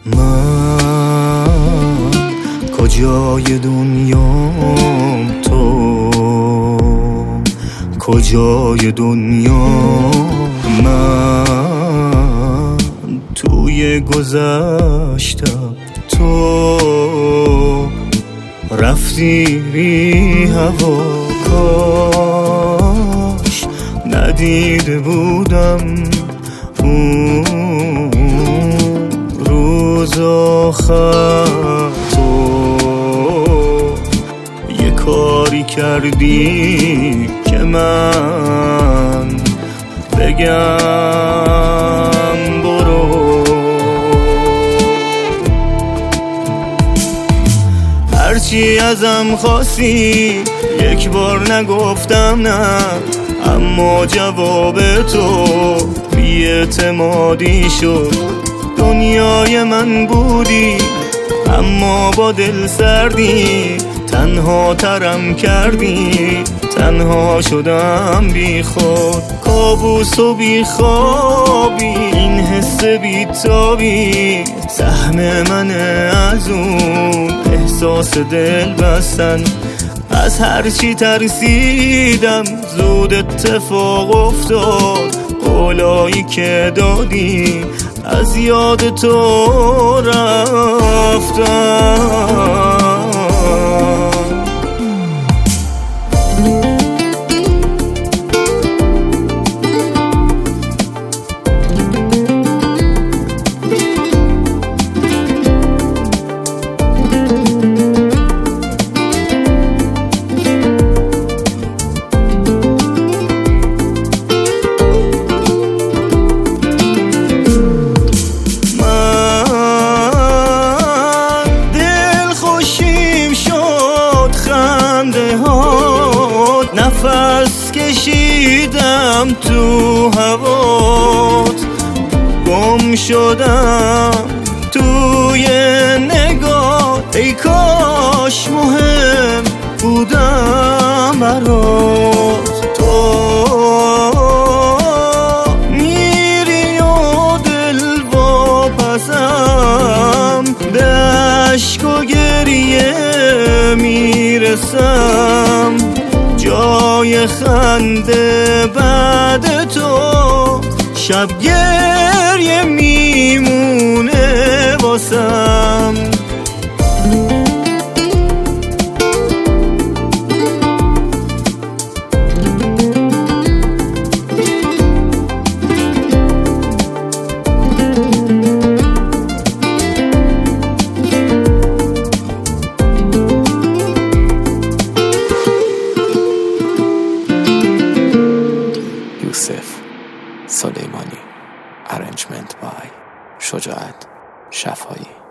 من کجای دنیام، تو کجای دنیا؟ من توی گذشتم، تو رفتی بی هوا. کاش ندیده بودم اون روز آخر. تو یه کاری کردی که من بگم برو. هرچی ازم خواستی یک بار نگفتم نه، اما جواب تو بی‌اعتمادی شد. دنیای من بودی اما با دل سردی، تنها ترم کردی، تنها شدم بی خود. کابوس و بی خوابی، این حس بی تابی سهم منه از اون احساس دل بستن. از هرچی ترسیدم زود اتفاق افتاد، قولایی که دادی از یاد تو رفتم. نفس کشیدم تو هوات، گم شدم توی نگاه. ای کاش مهم بودم برات. تو میری و دل واپسم، به عشق و گریه میرسم. جای خنده بعد تو شب گریه میمونه واسم. یوسف سلیمانی. Arrangement by شجاعت شفایی.